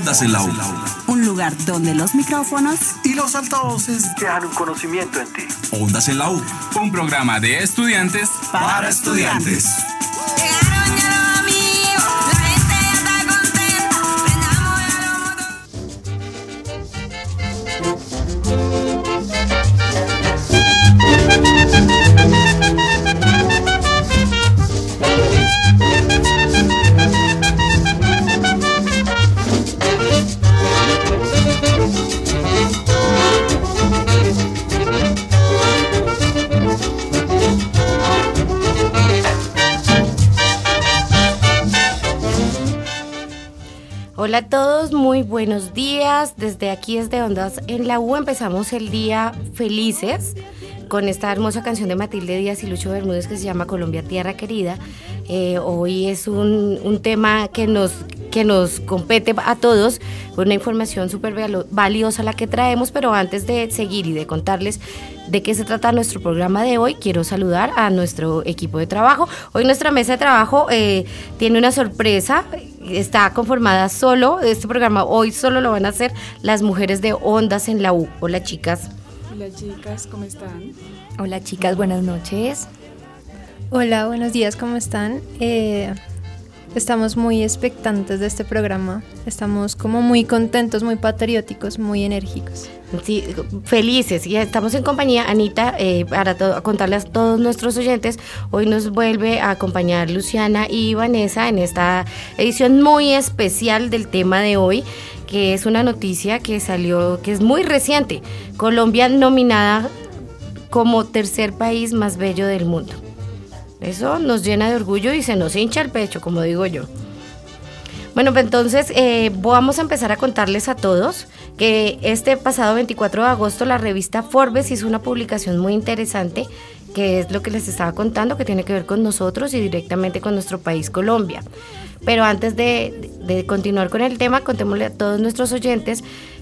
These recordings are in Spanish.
Ondas en la U. Un lugar donde los micrófonos y los altavoces dejan un conocimiento en ti. Ondas en la U. Un programa de estudiantes para estudiantes. Hola a todos, muy buenos días. Desde aquí, desde Ondas en la U, empezamos el día felices con esta hermosa canción de Matilde Díaz y Lucho Bermúdez que se llama Colombia, Tierra Querida. Hoy es un tema que nos compete a todos, una información súper valiosa la que traemos, pero antes de seguir y de contarles de qué se trata nuestro programa de hoy, quiero saludar a nuestro equipo de trabajo. Hoy nuestra mesa de trabajo tiene una sorpresa, está conformada solo, este programa hoy solo lo van a hacer las mujeres de Ondas en la U. Hola chicas. Hola chicas, ¿cómo están? Hola chicas, buenas noches. Hola, buenos días, ¿cómo están? Estamos muy expectantes de este programa, estamos como muy contentos, muy patrióticos, muy enérgicos. Sí, felices, y estamos en compañía, Anita, para contarles a todos nuestros oyentes. Hoy nos vuelve a acompañar Luciana y Vanessa en esta edición muy especial del tema de hoy, que es una noticia que salió, que es muy reciente. Colombia nominada como tercer país más bello del mundo. Eso nos llena de orgullo y se nos hincha el pecho, como digo yo. Bueno, pues entonces vamos a empezar a contarles a todos que este pasado 24 de agosto la revista Forbes hizo una publicación muy interesante, que es lo que les estaba contando, que tiene que ver con nosotros y directamente con nuestro país, Colombia. Pero antes de continuar con el tema, contémosle a todos nuestros oyentes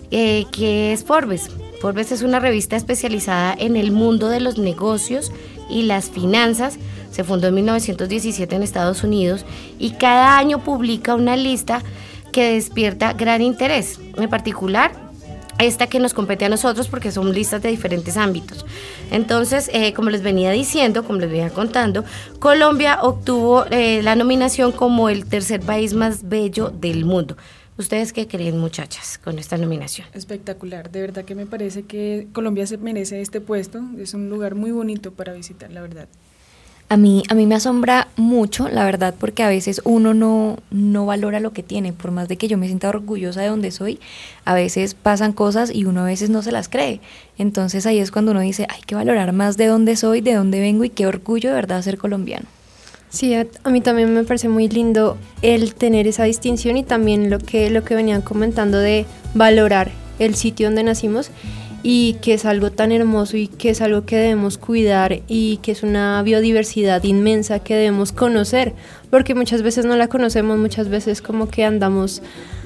qué es Forbes. Forbes es una revista especializada en el mundo de los negocios y las finanzas. Se fundó en 1917 en Estados Unidos y cada año publica una lista que despierta gran interés. En particular, esta que nos compete a nosotros porque son listas de diferentes ámbitos. Entonces, como les venía diciendo, como les venía contando, Colombia obtuvo la nominación como el tercer país más bello del mundo. ¿Ustedes qué creen, muchachas, con esta nominación? Espectacular, de verdad que me parece que Colombia se merece este puesto, es un lugar muy bonito para visitar, la verdad. A mí me asombra mucho, la verdad, porque a veces uno no valora lo que tiene, por más de que yo me sienta orgullosa de donde soy, a veces pasan cosas y uno a veces no se las cree. Entonces ahí es cuando uno dice, hay que valorar más de dónde soy, de dónde vengo y qué orgullo de verdad ser colombiano. Sí, a mí también me parece muy lindo el tener esa distinción y también lo que venían comentando de valorar el sitio donde nacimos y que es algo tan hermoso y que es algo que debemos cuidar y que es una biodiversidad inmensa que debemos conocer, porque muchas veces no la conocemos, muchas veces como que andamos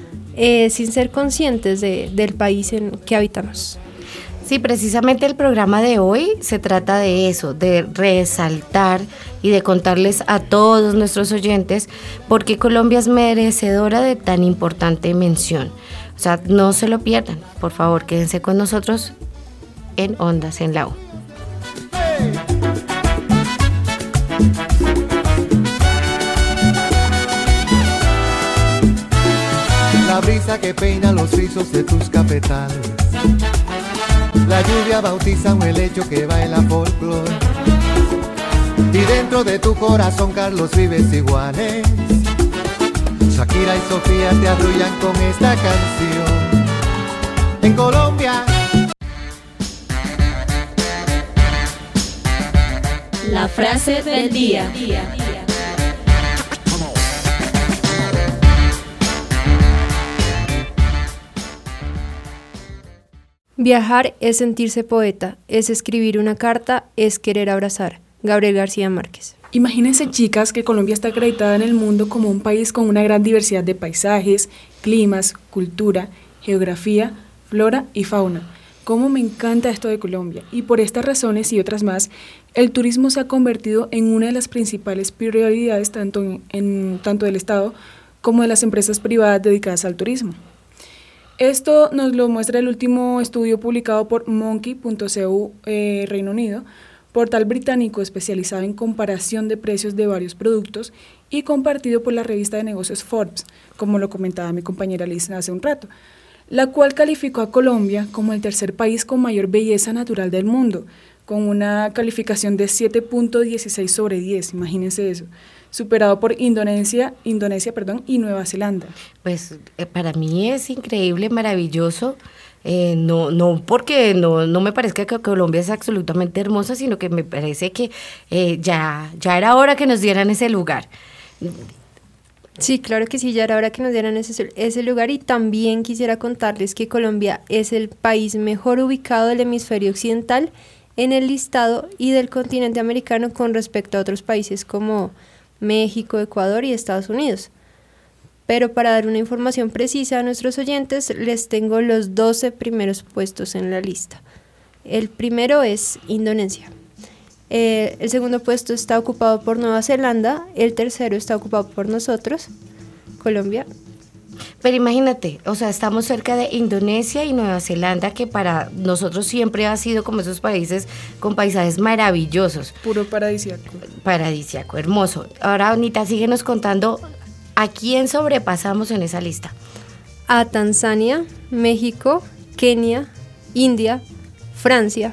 sin ser conscientes del país en que habitamos. Sí, precisamente el programa de hoy se trata de eso, de resaltar y de contarles a todos nuestros oyentes por qué Colombia es merecedora de tan importante mención. O sea, no se lo pierdan, por favor, quédense con nosotros en Ondas en la U. La brisa que peina los rizos de tus cafetales, la lluvia bautiza un helecho que baila folclore, y dentro de tu corazón Carlos Vives iguales. Shakira y Sofía te arrullan con esta canción. En Colombia. La frase del día. Viajar es sentirse poeta, es escribir una carta, es querer abrazar. Gabriel García Márquez. Imagínense, chicas, que Colombia está acreditada en el mundo como un país con una gran diversidad de paisajes, climas, cultura, geografía, flora y fauna. Cómo me encanta esto de Colombia, y por estas razones y otras más, el turismo se ha convertido en una de las principales prioridades tanto del Estado como de las empresas privadas dedicadas al turismo. Esto nos lo muestra el último estudio publicado por Monkey.co, Reino Unido, portal británico especializado en comparación de precios de varios productos y compartido por la revista de negocios Forbes, como lo comentaba mi compañera Liz hace un rato, la cual calificó a Colombia como el tercer país con mayor belleza natural del mundo, con una calificación de 7.16 sobre 10, imagínense eso, superado por Indonesia, y Nueva Zelanda. Pues para mí es increíble, maravilloso. No porque no me parezca que Colombia es absolutamente hermosa, sino que me parece que ya era hora que nos dieran ese lugar. Sí, claro que sí, ya era hora que nos dieran ese lugar, y también quisiera contarles que Colombia es el país mejor ubicado del hemisferio occidental en el listado y del continente americano con respecto a otros países como México, Ecuador y Estados Unidos. Pero para dar una información precisa a nuestros oyentes, les tengo los 12 primeros puestos en la lista. El primero es Indonesia. El segundo puesto está ocupado por Nueva Zelanda. El tercero está ocupado por nosotros, Colombia. Pero imagínate, o sea, estamos cerca de Indonesia y Nueva Zelanda, que para nosotros siempre ha sido como esos países con paisajes maravillosos. Puro paradisíaco. Paradisíaco, hermoso. Ahora, Anita, síguenos contando a quién sobrepasamos en esa lista. A Tanzania, México, Kenia, India, Francia,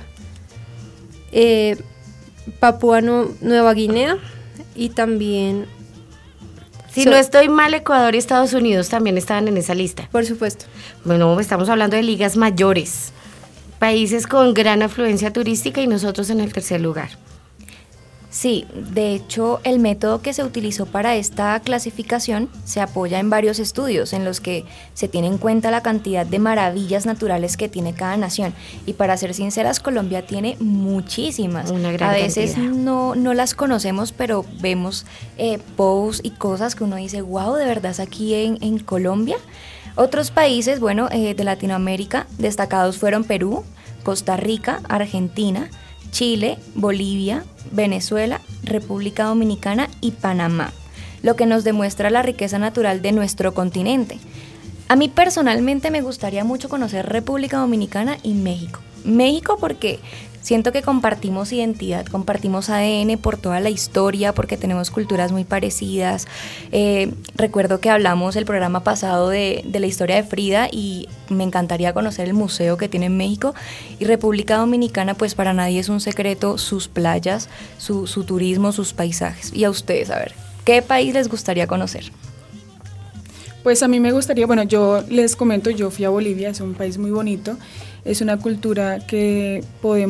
Papúa Nueva Guinea y también... Si no estoy mal, Ecuador y Estados Unidos también estaban en esa lista. Por supuesto. Bueno, estamos hablando de ligas mayores, países con gran afluencia turística, y nosotros en el tercer lugar. Sí, de hecho, el método que se utilizó para esta clasificación se apoya en varios estudios en los que se tiene en cuenta la cantidad de maravillas naturales que tiene cada nación. Y para ser sinceras, Colombia tiene muchísimas. Una gran A veces cantidad. no las conocemos, pero vemos posts y cosas que uno dice, wow, ¿de verdad es aquí en Colombia? Otros países, bueno, de Latinoamérica destacados fueron Perú, Costa Rica, Argentina, Chile, Bolivia, Venezuela, República Dominicana y Panamá, lo que nos demuestra la riqueza natural de nuestro continente. A mí personalmente me gustaría mucho conocer República Dominicana y México. México porque siento que compartimos identidad, compartimos ADN por toda la historia, porque tenemos culturas muy parecidas. Recuerdo que hablamos el programa pasado de la historia de Frida y me encantaría conocer el museo que tiene en México. Y República Dominicana, pues para nadie es un secreto, sus playas, su turismo, sus paisajes. Y a ustedes, a ver, ¿qué país les gustaría conocer? Pues a mí me gustaría, bueno, yo les comento, yo fui a Bolivia, es un país muy bonito, es una cultura que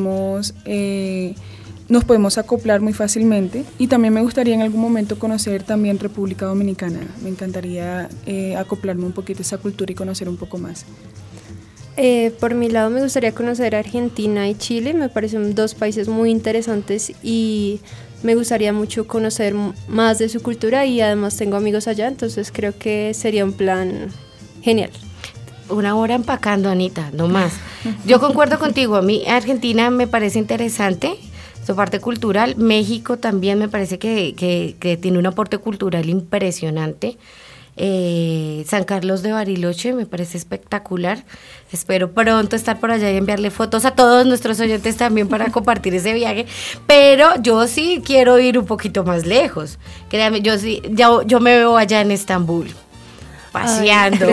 nos podemos acoplar muy fácilmente, y también me gustaría en algún momento conocer también República Dominicana. Me encantaría acoplarme un poquito a esa cultura y conocer un poco más. Por mi lado me gustaría conocer Argentina y Chile, me parecen dos países muy interesantes y me gustaría mucho conocer más de su cultura, y además tengo amigos allá, entonces creo que sería un plan genial. Una hora empacando, Anita, no más. Yo concuerdo contigo, a mí Argentina me parece interesante, su parte cultural. México también me parece que tiene un aporte cultural impresionante. San Carlos de Bariloche me parece espectacular. Espero pronto estar por allá y enviarle fotos a todos nuestros oyentes también para compartir ese viaje, pero yo sí quiero ir un poquito más lejos. Créanme, yo me veo allá en Estambul paseando.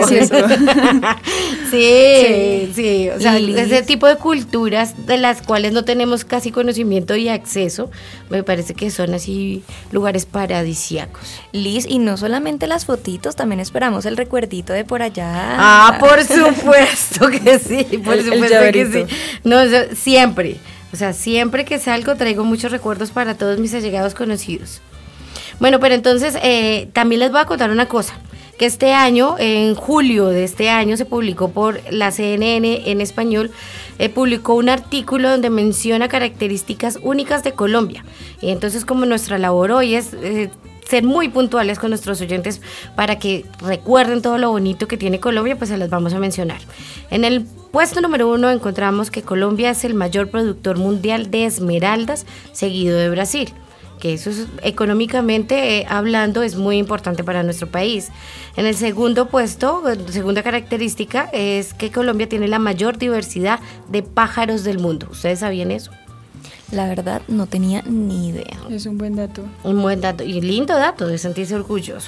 Sí, o sea, ese tipo de culturas de las cuales no tenemos casi conocimiento y acceso, me parece que son así lugares paradisíacos. Liz, y no solamente las fotitos, también esperamos el recuerdito de por allá. Ah, por supuesto que sí, por supuesto que sí. No, siempre, o sea, siempre que salgo traigo muchos recuerdos para todos mis allegados conocidos. Bueno, pero entonces también les voy a contar una cosa, que este año, en julio de este año, se publicó por la CNN en español, publicó un artículo donde menciona características únicas de Colombia. Y entonces, como nuestra labor hoy es ser muy puntuales con nuestros oyentes para que recuerden todo lo bonito que tiene Colombia, pues se las vamos a mencionar. En el puesto número 1 encontramos que Colombia es el mayor productor mundial de esmeraldas, seguido de Brasil. que eso es, económicamente hablando es muy importante para nuestro país. En el segundo puesto, segunda característica, es que Colombia tiene la mayor diversidad de pájaros del mundo. ¿Ustedes sabían eso? La verdad, no tenía ni idea. Es un buen dato. Un buen dato y lindo dato de sentirse orgulloso.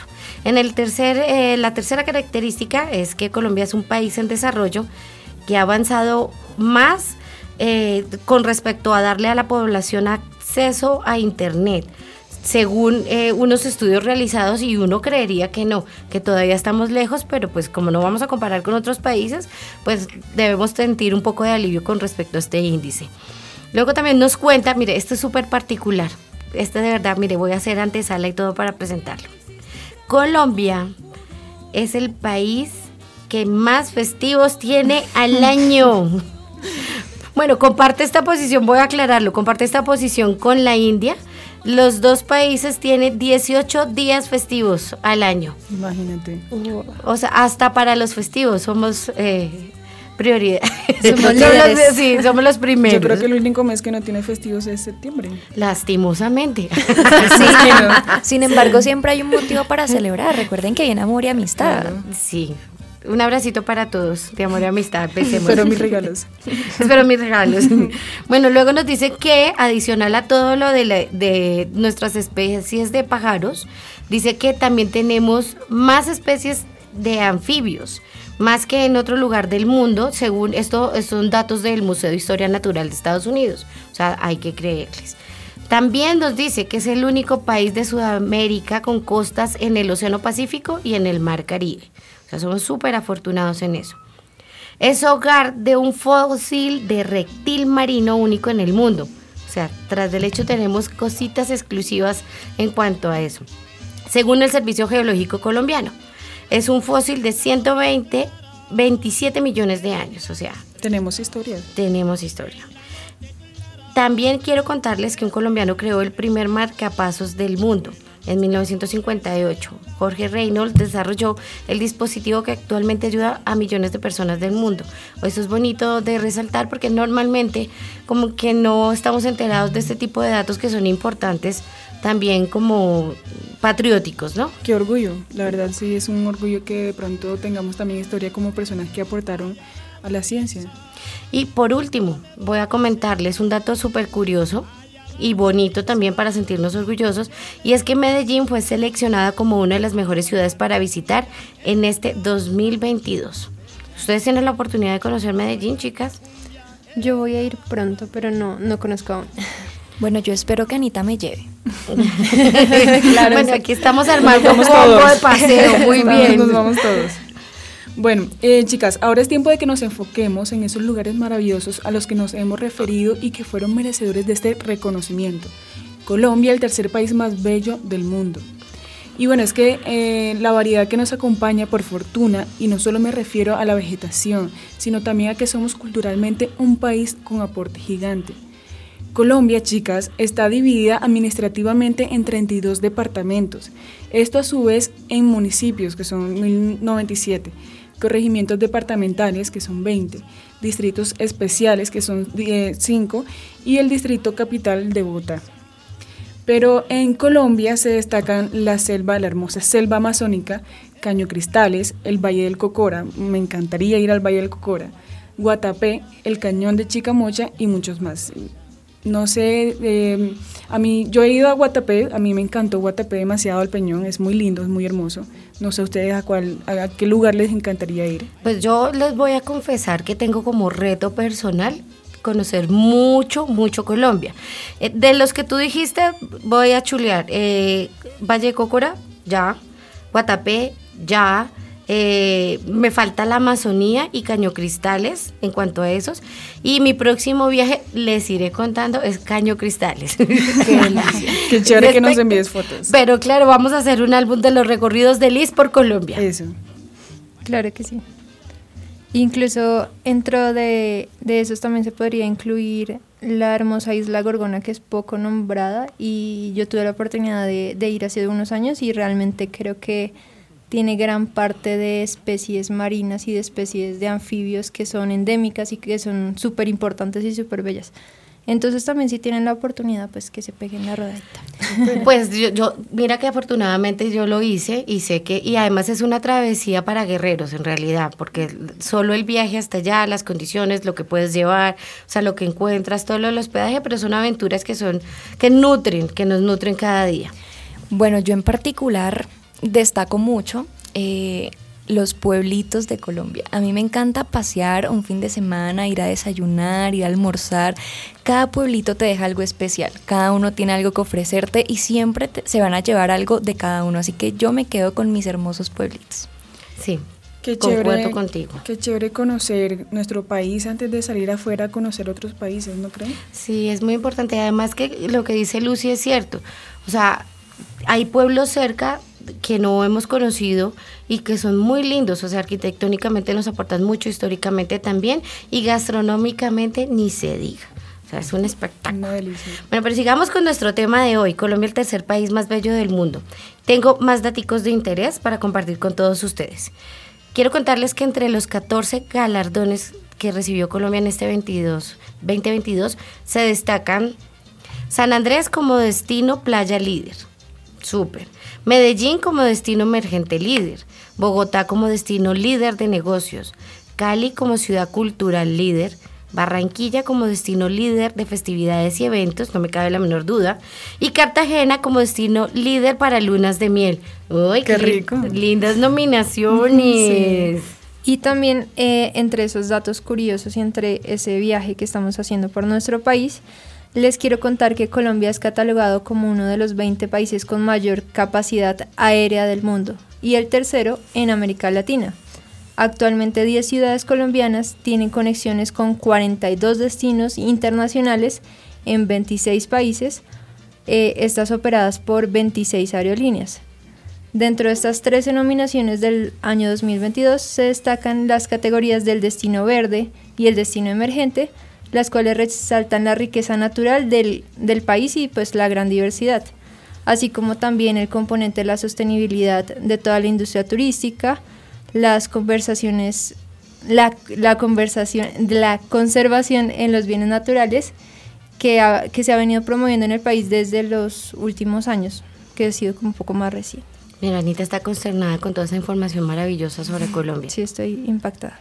La tercera característica es que Colombia es un país en desarrollo que ha avanzado más con respecto a darle a la población acceso a Internet. Según unos estudios realizados, y uno creería que no, que todavía estamos lejos, pero pues como no vamos a comparar con otros países, pues debemos sentir un poco de alivio con respecto a este índice. Luego también nos cuenta, mire, esto es súper particular, de verdad, mire, voy a hacer antesala y todo para presentarlo. Colombia es el país que más festivos tiene al año. Bueno, comparte esta posición, voy a aclararlo, comparte esta posición con la India. Los dos países tienen 18 días festivos al año. Imagínate. O sea, hasta para los festivos somos prioridad. Somos líderes. Sí, somos los primeros. Yo creo que el único mes que no tiene festivos es septiembre. Lastimosamente. Sí, sin embargo, siempre hay un motivo para celebrar. Recuerden que viene amor y amistad. Sí. Un abracito para todos, de amor y amistad. Empecemos. Espero mis regalos. Espero mis regalos. Bueno, luego nos dice que adicional a todo lo de nuestras especies de pájaros, dice que también tenemos más especies de anfibios, más que en otro lugar del mundo, según esto son datos del Museo de Historia Natural de Estados Unidos. O sea, hay que creerles. También nos dice que es el único país de Sudamérica con costas en el Océano Pacífico y en el Mar Caribe. O sea, somos súper afortunados en eso. Es hogar de un fósil de reptil marino único en el mundo. O sea, tras del hecho tenemos cositas exclusivas en cuanto a eso. Según el Servicio Geológico Colombiano, es un fósil de 27 millones de años. O sea, tenemos historia. Tenemos historia. También quiero contarles que un colombiano creó el primer marcapasos del mundo. En 1958, Jorge Reynolds desarrolló el dispositivo que actualmente ayuda a millones de personas del mundo. Eso es bonito de resaltar porque normalmente como que no estamos enterados de este tipo de datos que son importantes, también como patrióticos, ¿no? Qué orgullo, la verdad sí es un orgullo que de pronto tengamos también historia como personas que aportaron a la ciencia. Y por último, voy a comentarles un dato súper curioso y bonito también para sentirnos orgullosos, y es que Medellín fue seleccionada como una de las mejores ciudades para visitar en este 2022. ¿Ustedes tienen la oportunidad de conocer Medellín, chicas? Yo voy a ir pronto, pero no conozco aún. Bueno, yo espero que Anita me lleve. Claro, bueno, aquí estamos armando un combo de paseo, muy bien. Nos vamos todos. Bueno, chicas, ahora es tiempo de que nos enfoquemos en esos lugares maravillosos a los que nos hemos referido y que fueron merecedores de este reconocimiento. Colombia, el tercer país más bello del mundo. Y bueno, es que la variedad que nos acompaña por fortuna, y no solo me refiero a la vegetación, sino también a que somos culturalmente un país con aporte gigante. Colombia, chicas, está dividida administrativamente en 32 departamentos. Esto a su vez en municipios, que son 1097. Corregimientos departamentales, que son 20, distritos especiales, que son 5, y el distrito capital de Bogotá. Pero en Colombia se destacan la hermosa selva amazónica, Caño Cristales, el Valle del Cocora, me encantaría ir al Valle del Cocora, Guatapé, el Cañón de Chicamocha y muchos más. No sé, yo he ido a Guatapé, a mí me encantó Guatapé demasiado, al Peñón, es muy lindo, es muy hermoso. No sé ustedes a qué lugar les encantaría ir. Pues yo les voy a confesar que tengo como reto personal conocer mucho Colombia. De los que tú dijiste, voy a chulear. Valle de Cocora, ya. Guatapé, ya. Me falta la Amazonía y Caño Cristales en cuanto a esos, y mi próximo viaje les iré contando es Caño Cristales. Qué chévere que nos envíes fotos. Pero claro, vamos a hacer un álbum de los recorridos de Liz por Colombia. Eso. Claro que sí. Incluso dentro de esos también se podría incluir la hermosa isla Gorgona, que es poco nombrada, y yo tuve la oportunidad de ir hace unos años y realmente creo que tiene gran parte de especies marinas y de especies de anfibios que son endémicas y que son súper importantes y súper bellas. Entonces también si tienen la oportunidad, pues que se peguen la rodadita. Pues yo mira que afortunadamente yo lo hice y sé que, y además es una travesía para guerreros en realidad, porque solo el viaje hasta allá, las condiciones, lo que puedes llevar, o sea, lo que encuentras, todo lo del hospedaje, pero son aventuras que nos nutren cada día. Bueno, yo en particular destaco mucho los pueblitos de Colombia. A mí me encanta pasear un fin de semana, ir a desayunar, ir a almorzar. Cada pueblito te deja algo especial, cada uno tiene algo que ofrecerte y siempre se van a llevar algo de cada uno, así que yo me quedo con mis hermosos pueblitos. Sí, Qué concuerdo chévere, contigo. qué chévere conocer nuestro país antes de salir afuera a conocer otros países, ¿no creen? Sí, es muy importante. Además que lo que dice Lucy es cierto. O sea, hay pueblos cerca que no hemos conocido y que son muy lindos, o sea, arquitectónicamente nos aportan mucho, históricamente también, y gastronómicamente ni se diga. O sea, es un espectáculo. Una delicia. Bueno, pero sigamos con nuestro tema de hoy, Colombia, el tercer país más bello del mundo. Tengo más daticos de interés para compartir con todos ustedes. Quiero contarles que entre los 14 galardones que recibió Colombia en este 2022, se destacan San Andrés como destino playa líder. Súper. Medellín como destino emergente líder. Bogotá como destino líder de negocios. Cali como ciudad cultural líder. Barranquilla como destino líder de festividades y eventos, no me cabe la menor duda. Y Cartagena como destino líder para lunas de miel. ¡Uy, qué rico! Lindas nominaciones. Sí. Y también entre esos datos curiosos y entre ese viaje que estamos haciendo por nuestro país, les quiero contar que Colombia es catalogado como uno de los 20 países con mayor capacidad aérea del mundo y el tercero en América Latina. Actualmente 10 ciudades colombianas tienen conexiones con 42 destinos internacionales en 26 países, estas operadas por 26 aerolíneas. Dentro de estas 13 nominaciones del año 2022 se destacan las categorías del destino verde y el destino emergente, las cuales resaltan la riqueza natural del país y pues la gran diversidad, así como también el componente de la sostenibilidad de toda la industria turística, la conservación en los bienes naturales que se ha venido promoviendo en el país desde los últimos años, que ha sido como un poco más reciente. Mira, Anita está consternada con toda esa información maravillosa sobre Colombia. Sí, estoy impactada.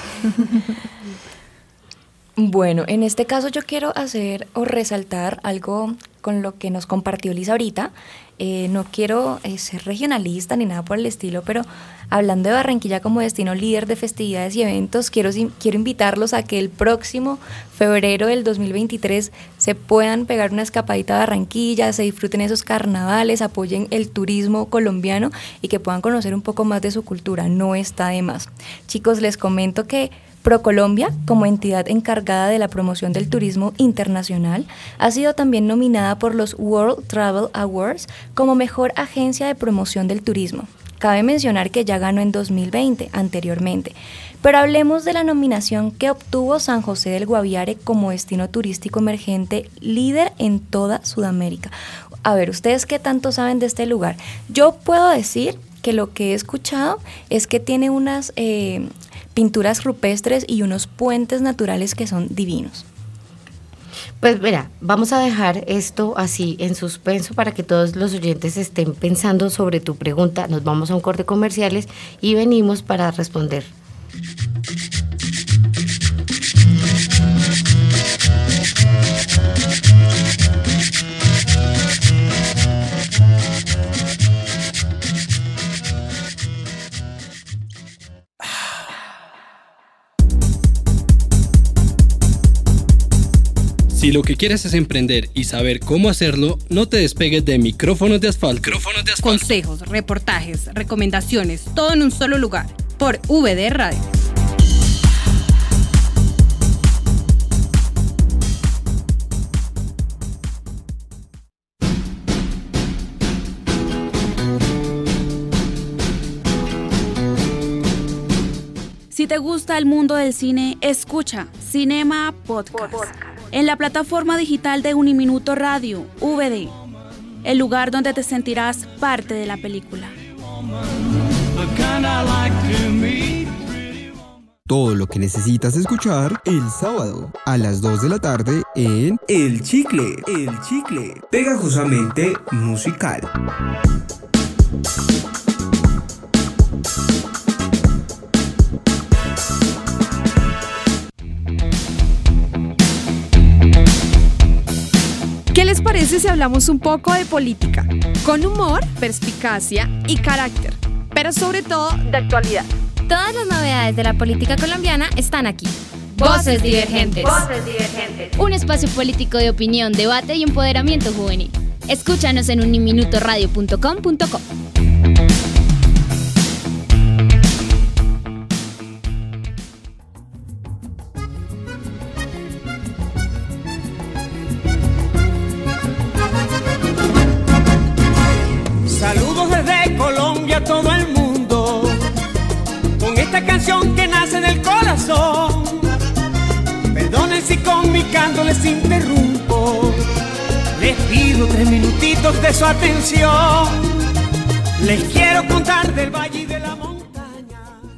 Bueno, en este caso yo quiero hacer o resaltar algo con lo que nos compartió Lisa ahorita. No quiero ser regionalista ni nada por el estilo, pero hablando de Barranquilla como destino líder de festividades y eventos, quiero invitarlos a que el próximo febrero del 2023 se puedan pegar una escapadita a Barranquilla, se disfruten esos carnavales, apoyen el turismo colombiano y que puedan conocer un poco más de su cultura. No está de más. Chicos, les comento que ProColombia, como entidad encargada de la promoción del turismo internacional, ha sido también nominada por los World Travel Awards como mejor agencia de promoción del turismo. Cabe mencionar que ya ganó en 2020, anteriormente. Pero hablemos de la nominación que obtuvo San José del Guaviare como destino turístico emergente líder en toda Sudamérica. A ver, ¿ustedes qué tanto saben de este lugar? Yo puedo decir que lo que he escuchado es que tiene unas pinturas rupestres y unos puentes naturales que son divinos. Pues mira, vamos a dejar esto así en suspenso para que todos los oyentes estén pensando sobre tu pregunta. Nos vamos a un corte comerciales y venimos para responder. Si lo que quieres es emprender y saber cómo hacerlo, no te despegues de Micrófonos de Asfalto. Consejos, reportajes, recomendaciones, todo en un solo lugar, por VD Radio. Si te gusta el mundo del cine, escucha Cinema Podcast. En la plataforma digital de Uniminuto Radio, VD, el lugar donde te sentirás parte de la película. todo lo que necesitas escuchar el sábado a las 2 de la tarde en El Chicle, pegajosamente musical. ¿Qué les parece si hablamos un poco de política? Con humor, perspicacia y carácter, pero sobre todo de actualidad. Todas las novedades de la política colombiana están aquí. Voces Divergentes. Un espacio político de opinión, debate y empoderamiento juvenil. Escúchanos en uniminutoradio.com.co. Saludos desde Colombia a todo el mundo, con esta canción que nace del corazón. Perdonen si con mi canto les interrumpo, les pido 3 minutitos de su atención. Les quiero contar del valle y de la montaña,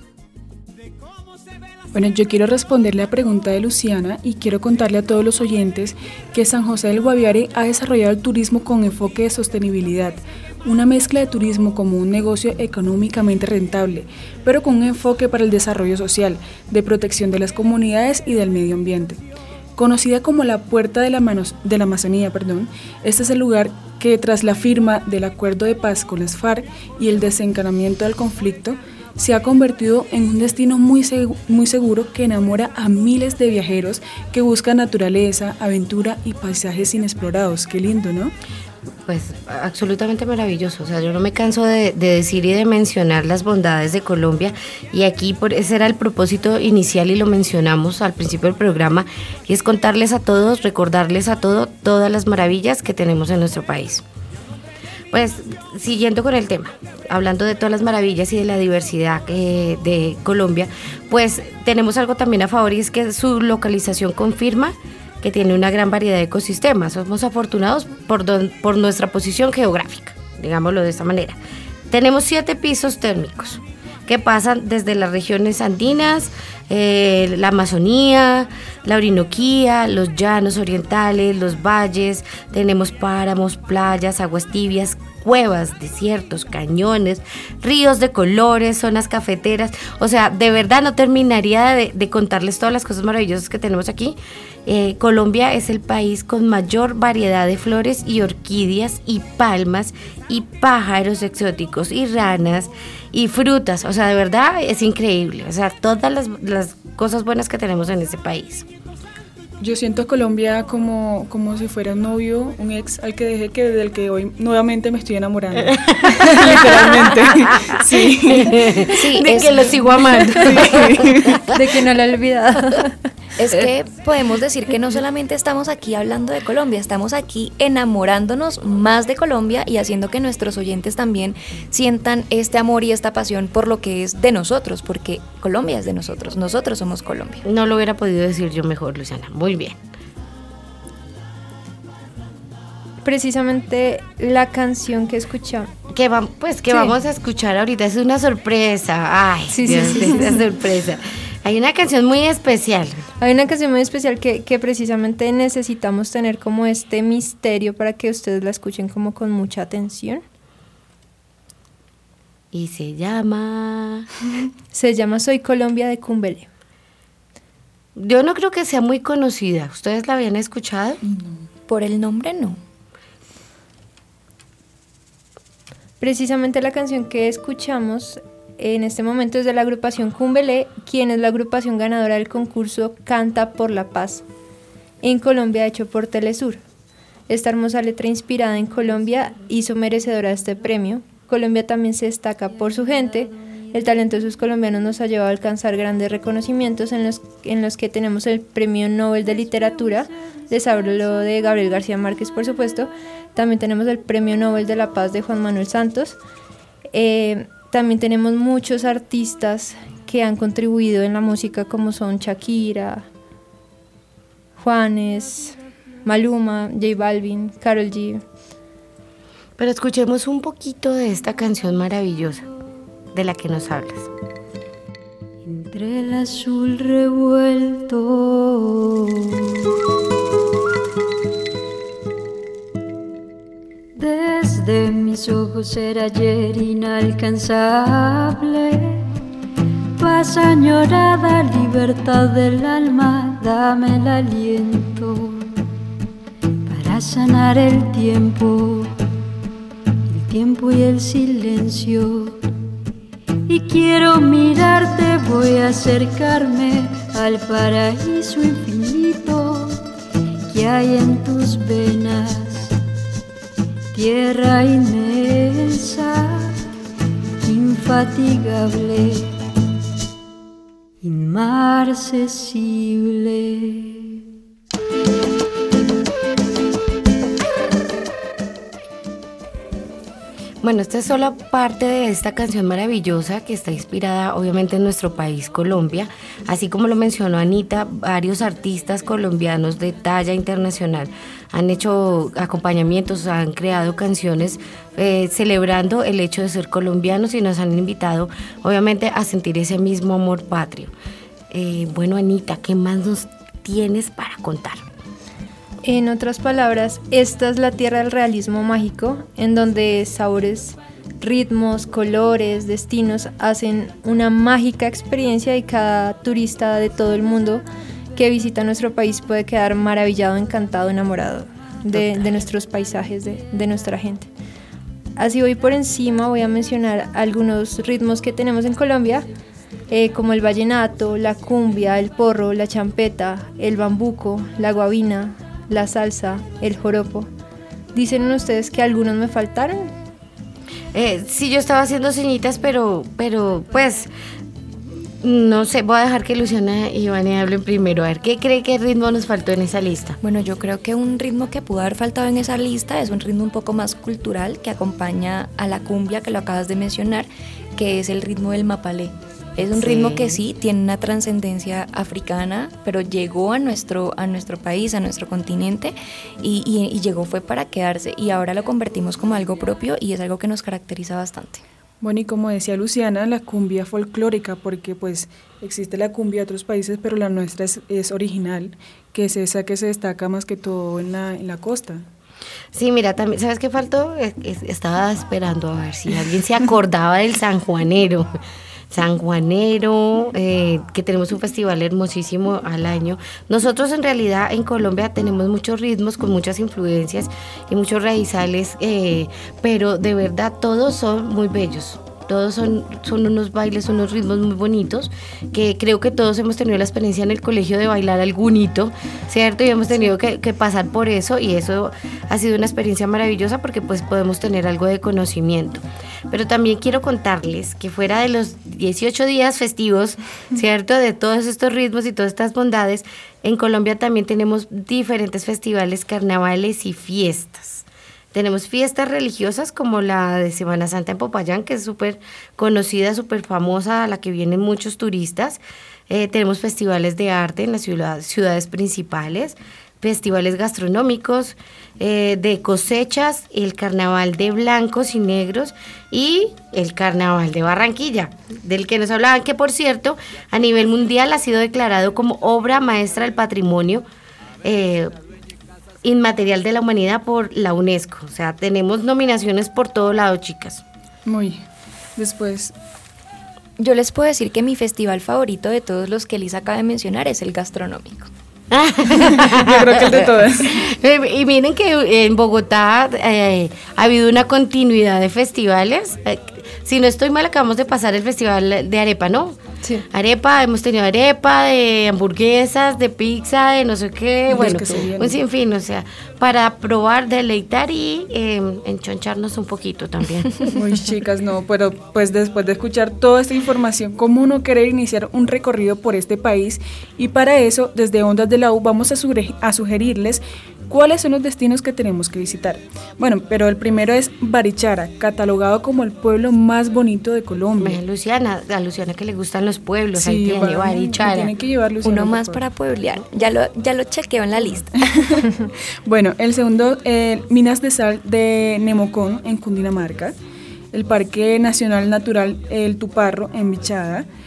de cómo se ve la... Bueno, yo quiero responderle a la pregunta de Luciana y quiero contarle a todos los oyentes que San José del Guaviare ha desarrollado el turismo con enfoque de sostenibilidad, una mezcla de turismo como un negocio económicamente rentable, pero con un enfoque para el desarrollo social, de protección de las comunidades y del medio ambiente. Conocida como la Puerta de la Amazonía, este es el lugar que tras la firma del acuerdo de paz con las FARC y el desencadenamiento del conflicto, se ha convertido en un destino muy seguro que enamora a miles de viajeros que buscan naturaleza, aventura y paisajes inexplorados. Qué lindo, ¿no? Pues absolutamente maravilloso, o sea, yo no me canso de decir y de mencionar las bondades de Colombia, y aquí ese era el propósito inicial y lo mencionamos al principio del programa, y es contarles a todos, recordarles a todas las maravillas que tenemos en nuestro país. Pues siguiendo con el tema, hablando de todas las maravillas y de la diversidad de Colombia, pues tenemos algo también a favor, y es que su localización confirma que tiene una gran variedad de ecosistemas. Somos afortunados por nuestra posición geográfica, digámoslo de esta manera. Tenemos 7 pisos térmicos que pasan desde las regiones andinas, la Amazonía, la Orinoquía, los llanos orientales, los valles, tenemos páramos, playas, aguas tibias, cuevas, desiertos, cañones, ríos de colores, zonas cafeteras. O sea, de verdad no terminaría de contarles todas las cosas maravillosas que tenemos aquí. Colombia es el país con mayor variedad de flores y orquídeas y palmas y pájaros exóticos y ranas y frutas. O sea, de verdad es increíble. O sea, todas las cosas buenas que tenemos en este país. Yo siento a Colombia como si fuera un novio, un ex al que dejé, del que hoy nuevamente me estoy enamorando. Literalmente. Sí. De que lo sigo amando. De que no lo he olvidado. Es que podemos decir que no solamente estamos aquí hablando de Colombia, estamos aquí enamorándonos más de Colombia y haciendo que nuestros oyentes también sientan este amor y esta pasión por lo que es de nosotros, porque Colombia es de nosotros somos Colombia. No lo hubiera podido decir yo mejor, Luciana, muy bien. Precisamente la canción que escuchamos. Que vamos a escuchar ahorita es una sorpresa. Ay, sí, Dios, sí. Una sorpresa. Hay una canción muy especial. Hay una canción muy especial que precisamente necesitamos tener como este misterio para que ustedes la escuchen como con mucha atención. Y se llama Soy Colombia de Cumbele. Yo no creo que sea muy conocida. ¿Ustedes la habían escuchado? No. Por el nombre no. Precisamente la canción que escuchamos en este momento es de la agrupación Cumbele, quien es la agrupación ganadora del concurso Canta por la Paz en Colombia, hecho por Telesur. Esta hermosa letra inspirada en Colombia hizo merecedora de este premio. Colombia también se destaca por su gente. El talento de sus colombianos nos ha llevado a alcanzar grandes reconocimientos en los que tenemos el Premio Nobel de Literatura. Les hablo de Gabriel García Márquez, por supuesto. También tenemos el Premio Nobel de la Paz de Juan Manuel Santos. También tenemos muchos artistas que han contribuido en la música, como son Shakira, Juanes, Maluma, J Balvin, Karol G. Pero escuchemos un poquito de esta canción maravillosa de la que nos hablas. entre el azul revuelto. Desde mis ojos era ayer inalcanzable, paz añorada, libertad del alma, dame el aliento para sanar el tiempo y el silencio. Y quiero mirarte, voy a acercarme al paraíso infinito que hay en tus venas, tierra inmensa, infatigable, inmarcesible. Bueno, esta es solo parte de esta canción maravillosa que está inspirada obviamente en nuestro país, Colombia. Así como lo mencionó Anita, varios artistas colombianos de talla internacional han hecho acompañamientos, han creado canciones celebrando el hecho de ser colombianos y nos han invitado obviamente a sentir ese mismo amor patrio. Bueno, Anita, ¿qué más nos tienes para contar? En otras palabras, esta es la tierra del realismo mágico, en donde sabores, ritmos, colores, destinos hacen una mágica experiencia y cada turista de todo el mundo que visita nuestro país puede quedar maravillado, encantado, enamorado de nuestros paisajes, de nuestra gente. Así voy por encima, voy a mencionar algunos ritmos que tenemos en Colombia, como el vallenato, la cumbia, el porro, la champeta, el bambuco, la guabina, la salsa, el joropo. ¿Dicen ustedes que algunos me faltaron? Sí, yo estaba haciendo señitas, pero pues, no sé, voy a dejar que Luciana y Ivane hablen primero. A ver, ¿qué cree que ritmo nos faltó en esa lista? Bueno, yo creo que un ritmo que pudo haber faltado en esa lista es un ritmo un poco más cultural que acompaña a la cumbia que lo acabas de mencionar, que es el ritmo del mapalé. Es un ritmo que sí tiene una trascendencia africana, pero llegó a nuestro país, a nuestro continente y llegó fue para quedarse y ahora lo convertimos como algo propio y es algo que nos caracteriza bastante. Bueno, y como decía Luciana, la cumbia folclórica, porque pues existe la cumbia de otros países, pero la nuestra es original, que es esa que se destaca más que todo en la costa. Sí, mira, también, ¿sabes qué faltó? Estaba esperando a ver si alguien se acordaba del sanjuanero. Sanjuanero, que tenemos un festival hermosísimo al año. Nosotros en realidad en Colombia tenemos muchos ritmos con muchas influencias y muchos raizales, pero de verdad todos son muy bellos. Todos son unos bailes, unos ritmos muy bonitos, que creo que todos hemos tenido la experiencia en el colegio de bailar algunito, ¿cierto? Y hemos tenido que pasar por eso y eso ha sido una experiencia maravillosa porque pues podemos tener algo de conocimiento. Pero también quiero contarles que fuera de los 18 días festivos, ¿cierto? De todos estos ritmos y todas estas bondades, en Colombia también tenemos diferentes festivales, carnavales y fiestas. Tenemos fiestas religiosas como la de Semana Santa en Popayán, que es súper conocida, súper famosa, a la que vienen muchos turistas. Tenemos festivales de arte en las ciudades principales, festivales gastronómicos, de cosechas, el carnaval de blancos y negros y el carnaval de Barranquilla, del que nos hablaban, que por cierto, a nivel mundial ha sido declarado como obra maestra del patrimonio inmaterial de la humanidad por la UNESCO. O sea, tenemos nominaciones por todo lado, chicas. Muy. Después, yo les puedo decir que mi festival favorito de todos los que Elisa acaba de mencionar es el gastronómico. Yo creo que el de todas. Y miren que en Bogotá ha habido una continuidad de festivales. Si no estoy mal, acabamos de pasar el festival de arepa, ¿no? Sí. Arepa, hemos tenido arepa, de hamburguesas, de pizza, de no sé qué, bueno, un sinfín, o sea, para probar, deleitar y enchoncharnos un poquito también. Muy chicas, no, pero pues después de escuchar toda esta información, ¿cómo no querer iniciar un recorrido por este país? Y para eso, desde Ondas de la U vamos a sugerirles cuáles son los destinos que tenemos que visitar. Bueno, pero el primero es Barichara, catalogado como el pueblo más bonito de Colombia. A Luciana que le gustan los pueblos, sí, ahí tiene Barichara. Tienen que llevar Luciana. Uno más para pueblear, ya lo chequeo en la lista. Bueno, el segundo, Minas de Sal de Nemocón, en Cundinamarca, el Parque Nacional Natural El Tuparro, en Bichada,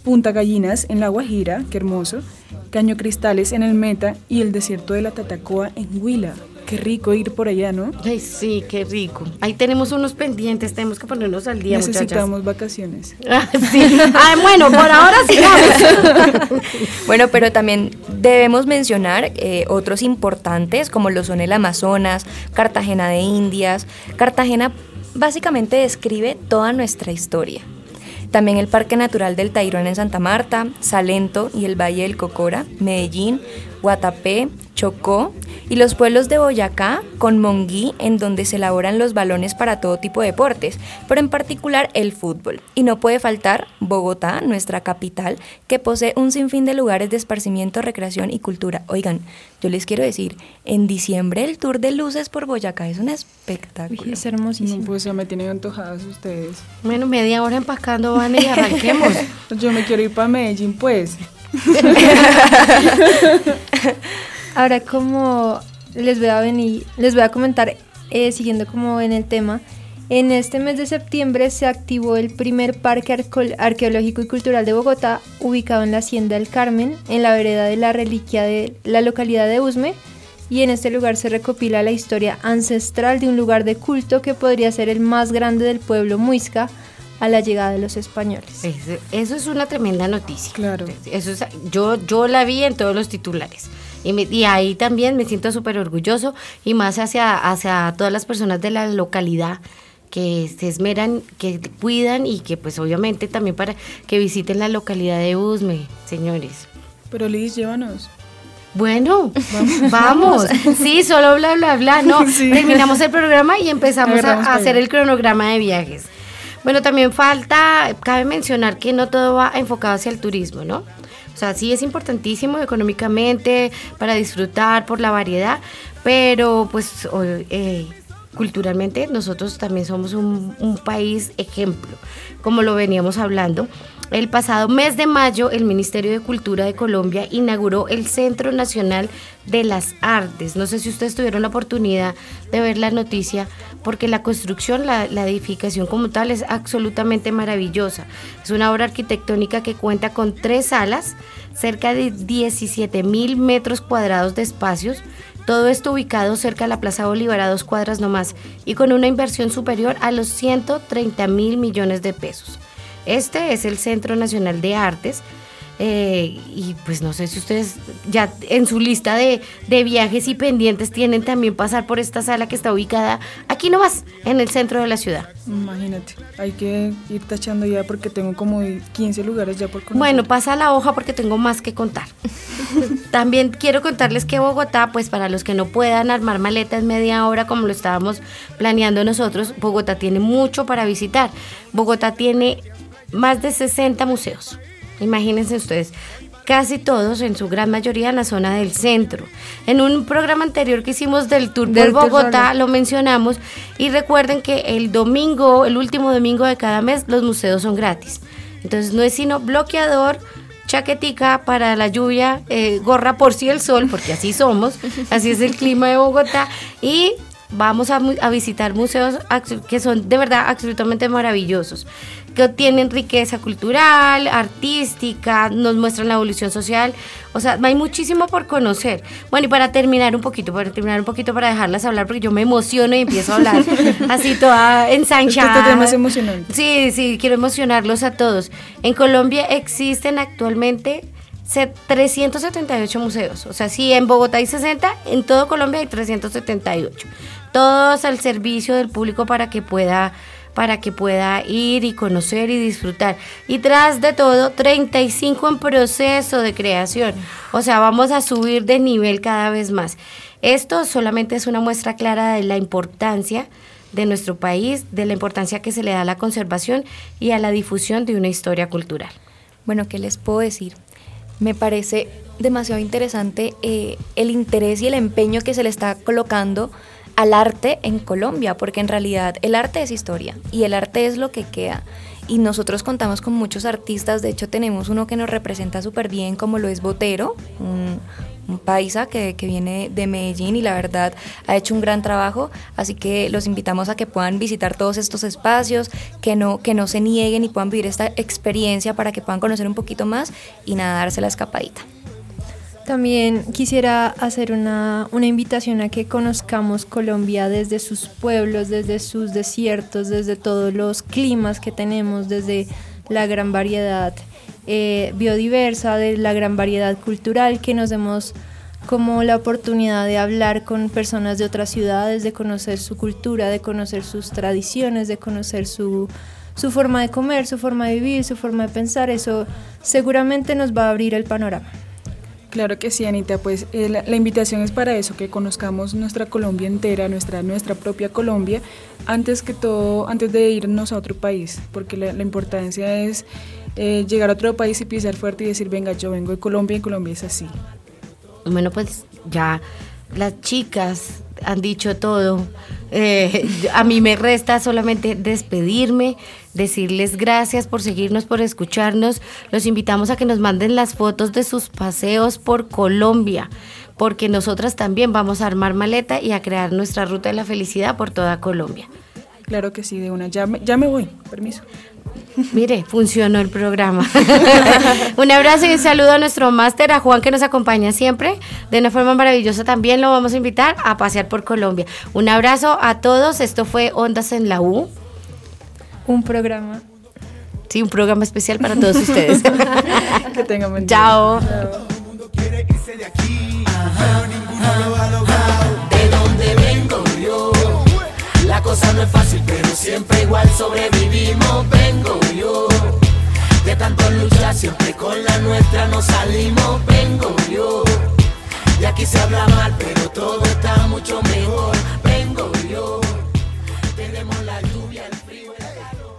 Punta Gallinas en La Guajira, qué hermoso, Caño Cristales en el Meta y el desierto de la Tatacoa en Huila. Qué rico ir por allá, ¿no? Ay, sí, qué rico. Ahí tenemos unos pendientes, tenemos que ponernos al día, Necesitamos muchachas. vacaciones. Sí. Bueno, por ahora sí. Bueno, pero también debemos mencionar otros importantes, como lo son el Amazonas, Cartagena de Indias. Cartagena básicamente describe toda nuestra historia. También el Parque Natural del Tayrona en Santa Marta, Salento y el Valle del Cocora, Medellín, Guatapé, Chocó y los pueblos de Boyacá con Monguí, en donde se elaboran los balones para todo tipo de deportes, pero en particular el fútbol. Y no puede faltar Bogotá, nuestra capital, que posee un sinfín de lugares de esparcimiento, recreación y cultura. Oigan, yo les quiero decir, en diciembre el tour de luces por Boyacá es un espectáculo. Uy, es hermosísimo. No, pues ya me tienen antojadas ustedes. Bueno, media hora empacando van y arranquemos. Yo me quiero ir para Medellín, pues. Ahora, como les voy a comentar, siguiendo como en el tema, en este mes de septiembre se activó el primer parque arqueológico y cultural de Bogotá, ubicado en la Hacienda del Carmen, en la vereda de la Reliquia de la localidad de Usme, y en este lugar se recopila la historia ancestral de un lugar de culto que podría ser el más grande del pueblo muisca a la llegada de los españoles. Eso es una tremenda noticia. Claro. Eso es, yo la vi en todos los titulares. Y ahí también me siento súper orgulloso, y más hacia todas las personas de la localidad que se esmeran, que cuidan, y que pues obviamente también para que visiten la localidad de Usme, señores. Pero Liz, llévanos. Bueno, vamos. Sí, solo bla, bla, bla. No, sí. Terminamos el programa y empezamos a hacer el cronograma de viajes. Bueno, también cabe mencionar que no todo va enfocado hacia el turismo, ¿no? O sea, sí es importantísimo económicamente, para disfrutar, por la variedad, pero pues culturalmente nosotros también somos un país ejemplo, como lo veníamos hablando. El pasado mes de mayo, el Ministerio de Cultura de Colombia inauguró el Centro Nacional de las Artes. No sé si ustedes tuvieron la oportunidad de ver la noticia, porque la construcción, la edificación como tal es absolutamente maravillosa. Es una obra arquitectónica que cuenta con 3 salas, cerca de 17.000 metros cuadrados de espacios, todo esto ubicado cerca de la Plaza Bolívar, a 2 cuadras nomás, y con una inversión superior a los 130.000 millones de pesos. Este es el Centro Nacional de Artes, y pues no sé si ustedes ya en su lista de viajes y pendientes tienen también pasar por esta sala que está ubicada aquí nomás, en el centro de la ciudad. Imagínate, hay que ir tachando ya porque tengo como 15 lugares ya por conocer. Bueno, pasa la hoja porque tengo más que contar. También quiero contarles que Bogotá, pues para los que no puedan armar maletas media hora como lo estábamos planeando nosotros, Bogotá tiene mucho para visitar. Bogotá tiene más de 60 museos. Imagínense ustedes, casi todos, en su gran mayoría, en la zona del centro. En un programa anterior que hicimos del tour por Bogotá, lo mencionamos, y recuerden que el último domingo de cada mes, los museos son gratis. Entonces no es sino bloqueador, chaquetica para la lluvia, gorra por si el sol, porque así somos, así es el clima de Bogotá, y vamos a visitar museos que son de verdad absolutamente maravillosos, que tienen riqueza cultural, artística, nos muestran la evolución social. O sea, hay muchísimo por conocer. Bueno, y para terminar un poquito, para dejarlas hablar, porque yo me emociono y empiezo a hablar así toda ensanchada. Este tema es emocionante. Sí, quiero emocionarlos a todos. En Colombia existen actualmente 378 museos. O sea, si en Bogotá hay 60, en todo Colombia hay 378. Todos al servicio del público para que pueda ir y conocer y disfrutar. Y tras de todo, 35 en proceso de creación. O sea, vamos a subir de nivel cada vez más. Esto solamente es una muestra clara de la importancia de nuestro país, de la importancia que se le da a la conservación y a la difusión de una historia cultural. Bueno, ¿qué les puedo decir? Me parece demasiado interesante el interés y el empeño que se le está colocando al arte en Colombia, porque en realidad el arte es historia y el arte es lo que queda, y nosotros contamos con muchos artistas. De hecho tenemos uno que nos representa súper bien, como lo es Botero, un paisa que viene de Medellín y la verdad ha hecho un gran trabajo, así que los invitamos a que puedan visitar todos estos espacios, que no se nieguen y puedan vivir esta experiencia para que puedan conocer un poquito más y nada, darse la escapadita. También quisiera hacer una invitación a que conozcamos Colombia desde sus pueblos, desde sus desiertos, desde todos los climas que tenemos, desde la gran variedad biodiversa, de la gran variedad cultural, que nos demos como la oportunidad de hablar con personas de otras ciudades, de conocer su cultura, de conocer sus tradiciones, de conocer su forma de comer, su forma de vivir, su forma de pensar. Eso seguramente nos va a abrir el panorama. Claro que sí, Anita, pues la invitación es para eso, que conozcamos nuestra Colombia entera, nuestra propia Colombia, antes que todo, antes de irnos a otro país, porque la importancia es llegar a otro país y pisar fuerte y decir, venga, yo vengo de Colombia y Colombia es así. Bueno, pues ya las chicas han dicho todo. A mí me resta solamente despedirme, decirles gracias por seguirnos, por escucharnos. Los invitamos a que nos manden las fotos de sus paseos por Colombia, porque nosotras también vamos a armar maleta y a crear nuestra ruta de la felicidad por toda Colombia. Claro que sí, de una. Ya me voy, permiso. Mire, funcionó el programa. Un abrazo y un saludo a nuestro máster, a Juan, que nos acompaña siempre de una forma maravillosa. También lo vamos a invitar a pasear por Colombia. Un abrazo a todos. Esto fue Ondas en la U. Un programa. Sí, un programa especial para todos ustedes. Que tengan buen día. Chao. ¿De dónde vengo yo? La cosa no es fácil, pero siempre igual sobrevivimos. Vengo yo, de tanto luchar, siempre con la nuestra nos salimos. Vengo yo, y aquí se habla mal, pero todo está mucho mejor. Vengo yo, tenemos la lluvia, el frío, el calor.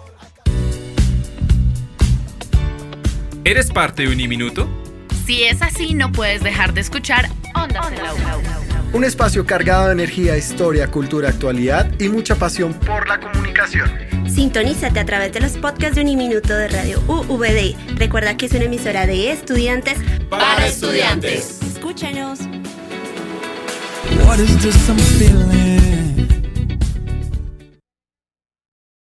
¿Eres parte de Uniminuto? Si es así, no puedes dejar de escuchar Ondas en la U. Un espacio cargado de energía, historia, cultura, actualidad y mucha pasión por la comunicación. Sintonízate a través de los podcasts de Uniminuto de Radio UVD. Recuerda que es una emisora de estudiantes para estudiantes. Escúchanos. What is this I'm feeling?